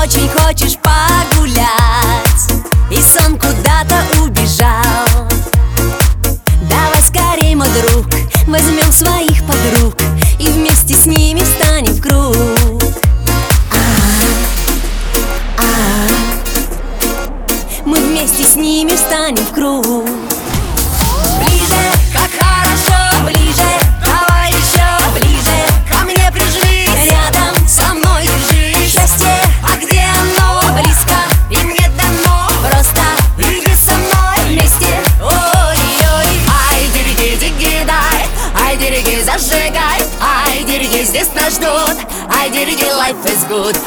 очень хочешь погулять, и сон куда-то убежал. Давай скорей, мой друг, возьмем своих подруг и вместе с ними встанем в круг. Мы вместе с ними встанем в круг. Ближе, как хорошо, ближе, давай еще ближе, ко мне прижмись, рядом со мной держись. Счастье, а где оно? Близко и мне дано, просто иди со мной вместе. Ой-ой, ай, дириги, дай, ай, дириги, зажигай, ай, дириги, здесь нас ждут, ай, дириги, life is good.